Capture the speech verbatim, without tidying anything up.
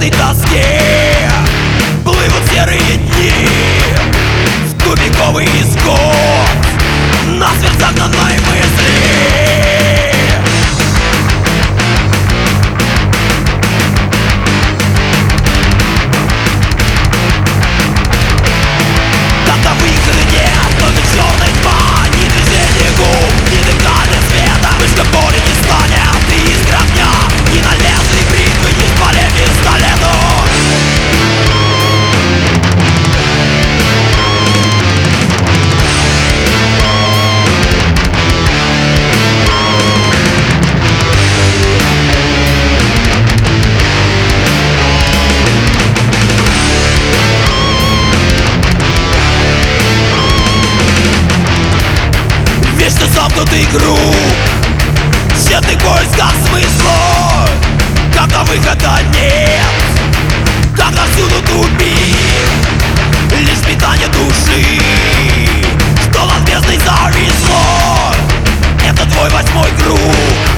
этой тоске плывут серые дни в тупиковый исход. Насмерть загнанной мысли. Когда выхода нет, только черная тьма, ни движения губ, ни дыхания света. Вышка боли не станет, и искра огня, ни на лезвии бритвы, ни в поле пистолету. Вечно замкнутый круг тщетных поисках смысла, когда выхода нет, когда всюду тупик, лишь питание души, что над бездной зависло. Это твой восьмой круг.